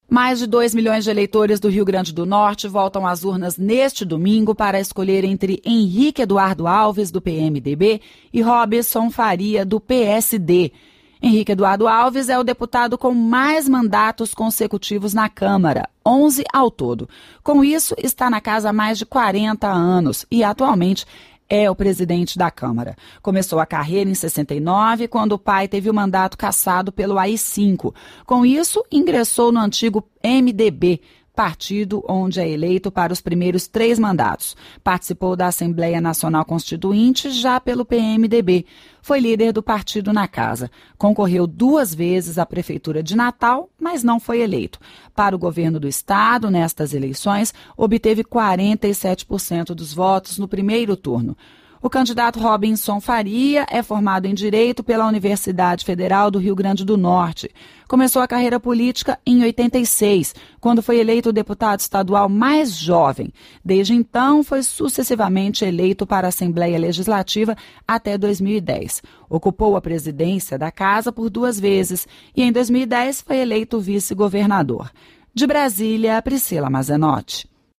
Mais de 2 milhões de eleitores do Rio Grande do Norte voltam às urnas neste domingo para escolher entre Henrique Eduardo Alves, do PMDB, e Robson Faria, do PSD. Henrique Eduardo Alves é o deputado com mais mandatos consecutivos na Câmara, 11 ao todo. Com isso, está na casa há mais de 40 anos e, atualmente, é o presidente da Câmara. Começou a carreira em 69, quando o pai teve o mandato cassado pelo AI-5. Com isso, ingressou no antigo MDB, partido onde é eleito para os primeiros 3 mandatos. Participou da Assembleia Nacional Constituinte já pelo PMDB. Foi líder do partido na casa. Concorreu 2 vezes à Prefeitura de Natal, mas não foi eleito. Para o governo do estado, nestas eleições, obteve 47% dos votos no primeiro turno. O candidato Robson Faria é formado em Direito pela Universidade Federal do Rio Grande do Norte. Começou a carreira política em 86, quando foi eleito o deputado estadual mais jovem. Desde então, foi sucessivamente eleito para a Assembleia Legislativa até 2010. Ocupou a presidência da casa por 2 vezes e, em 2010, foi eleito vice-governador. De Brasília, Priscila Mazenotti.